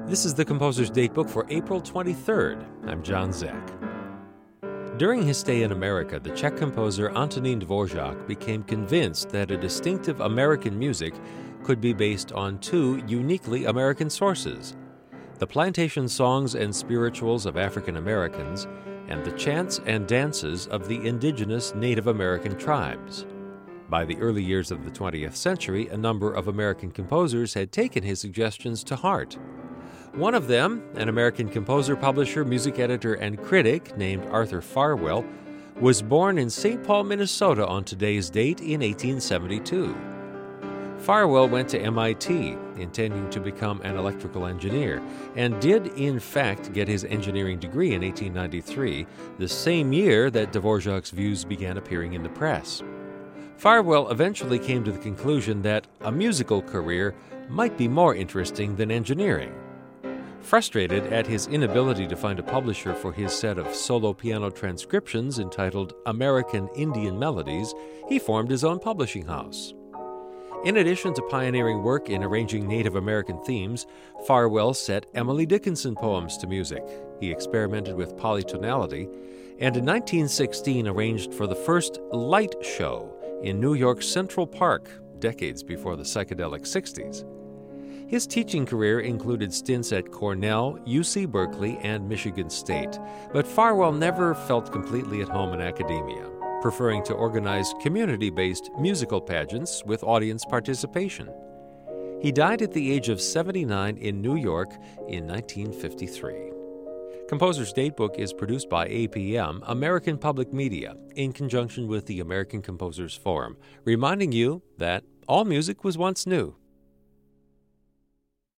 This is the Composer's Datebook for April 23rd. I'm John Zek. During his stay in America, the Czech composer Antonín Dvořák became convinced that a distinctive American music could be based on two uniquely American sources: the plantation songs and spirituals of African Americans and the chants and dances of the indigenous Native American tribes. By the early years of the 20th century, a number of American composers had taken his suggestions to heart. One of them, an American composer, publisher, music editor, and critic named Arthur Farwell, was born in St. Paul, Minnesota on today's date in 1872. Farwell went to MIT, intending to become an electrical engineer, and did in fact get his engineering degree in 1893, the same year that Dvořák's views began appearing in the press. Farwell eventually came to the conclusion that a musical career might be more interesting than engineering. Frustrated at his inability to find a publisher for his set of solo piano transcriptions entitled American Indian Melodies, he formed his own publishing house. In addition to pioneering work in arranging Native American themes, Farwell set Emily Dickinson poems to music. He experimented with polytonality, and in 1916 arranged for the first light show in New York's Central Park, decades before the psychedelic 60s. His teaching career included stints at Cornell, UC Berkeley, and Michigan State, but Farwell never felt completely at home in academia, preferring to organize community-based musical pageants with audience participation. He died at the age of 79 in New York in 1953. Composer's Datebook is produced by APM, American Public Media, in conjunction with the American Composers Forum, reminding you that all music was once new.